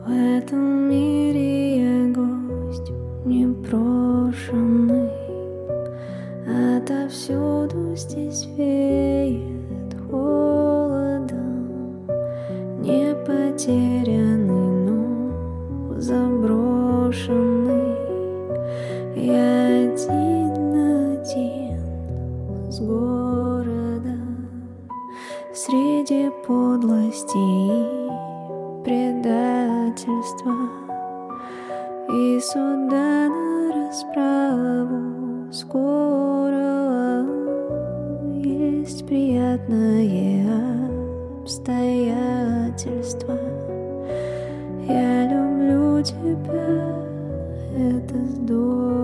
В этом мире я гость непрошенный, отовсюду здесь веет холодом. Не потерянный, но заброшенный. Я один с городом среди подлости и предательства и суда на расправу скоро. Есть приятное обстоятельство. Я люблю тебя, это здорово.